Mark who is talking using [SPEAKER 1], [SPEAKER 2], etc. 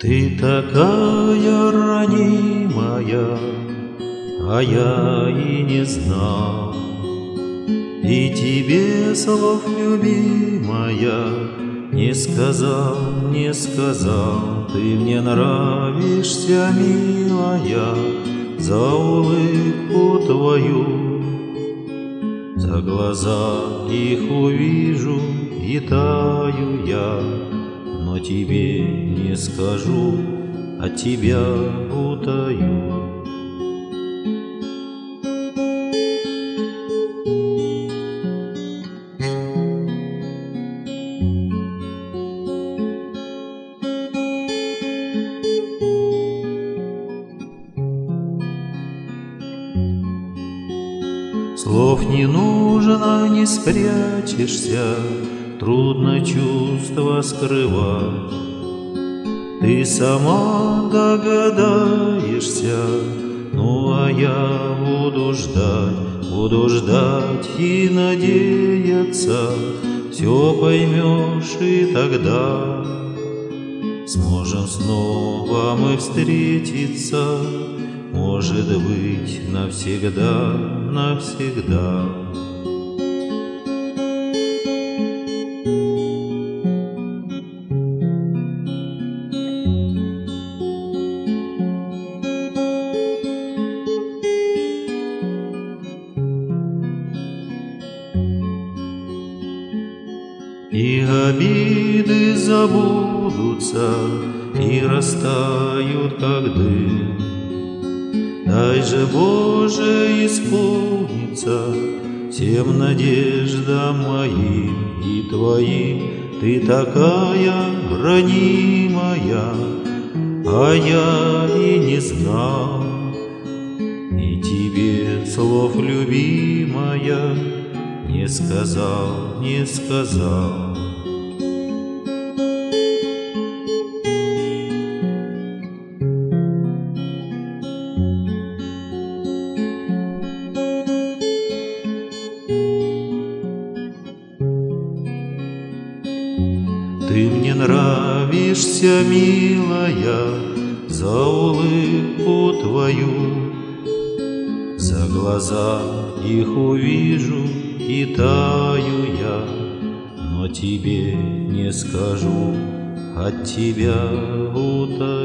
[SPEAKER 1] Ты такая ранимая, а я и не знал. И тебе слов, любимая, не сказал, не сказал. Ты мне нравишься, милая, за улыбку твою. За глаза их увижу и таю я, но тебе не скажу, от тебя утаю. Слов не нужно, не спрячешься, трудно чувства скрывать. Ты сама догадаешься, ну а я буду ждать и надеяться. Все поймешь, и тогда сможем снова мы встретиться, может быть, навсегда, навсегда. И обиды забудутся, и растают, как дым. Дай же, Боже, исполниться всем надеждам моим и твоим. Ты такая ранимая, а я и не знал. И тебе слов, любимая, не сказал, не сказал. Ты мне нравишься, милая, за улыбку твою. За глаза их увижу и таю я, но тебе не скажу, от тебя утаю.